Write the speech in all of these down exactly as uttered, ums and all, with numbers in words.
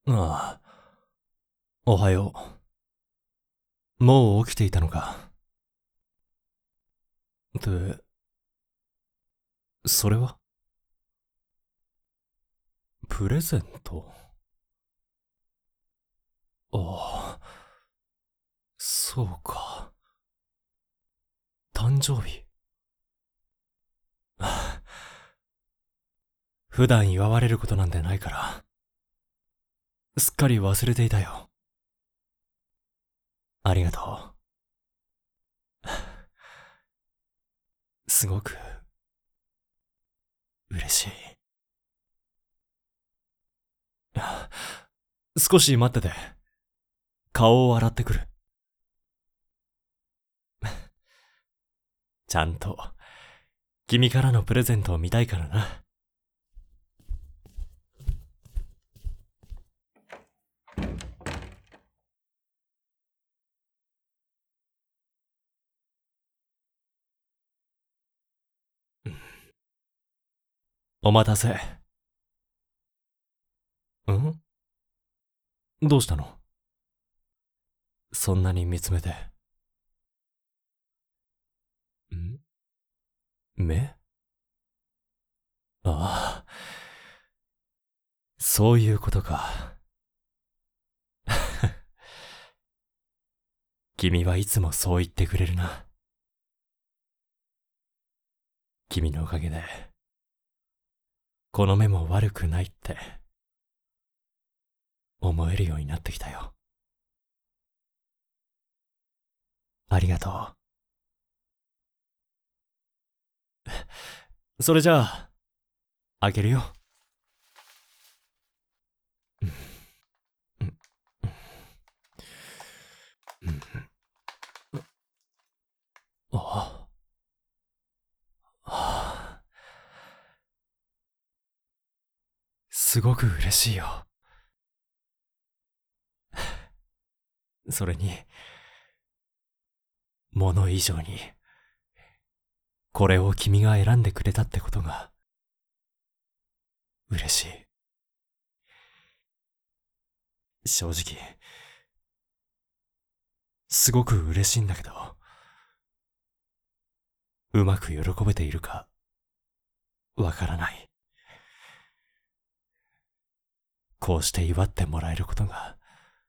ああ、おはよう。もう起きていたのか。で、それはプレゼント？ああ、そうか。誕生日。普段祝われることなんてないから、すっかり忘れていたよ。ありがとう。すごく、嬉しい。少し待ってて。顔を洗ってくる。ちゃんと、君からのプレゼントを見たいからな。お待たせ。ん？どうしたの？そんなに見つめて。ん？目？ああ、そういうことか。君はいつもそう言ってくれるな。君のおかげで、この目も悪くないって、思えるようになってきたよ。ありがとう。それじゃあ、開けるよ。ああ、すごく嬉しいよ。それに、物以上に、これを君が選んでくれたってことが、嬉しい。正直、すごく嬉しいんだけど、うまく喜べているか、わからない。こうして祝ってもらえることが、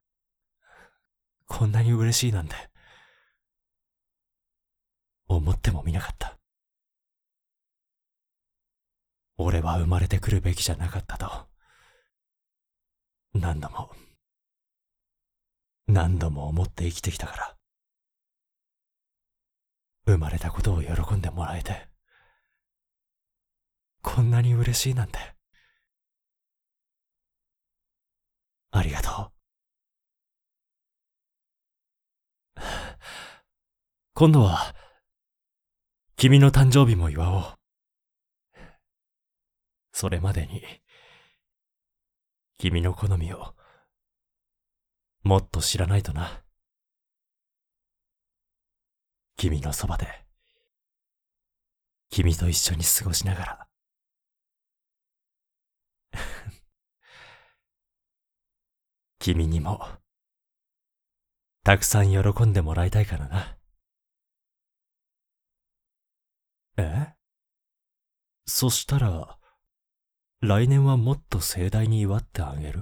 こんなに嬉しいなんて、思ってもみなかった。俺は生まれてくるべきじゃなかったと、何度も、何度も思って生きてきたから、生まれたことを喜んでもらえて、こんなに嬉しいなんて。ありがとう。今度は、君の誕生日も祝おう。それまでに、君の好みを、もっと知らないとな。君のそばで、君と一緒に過ごしながら。君にも、たくさん喜んでもらいたいからな。え？そしたら、来年はもっと盛大に祝ってあげる。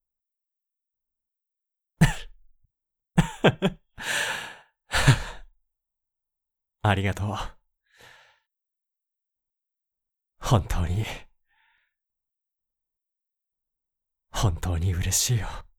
ありがとう。本当に、本当に嬉しいよ。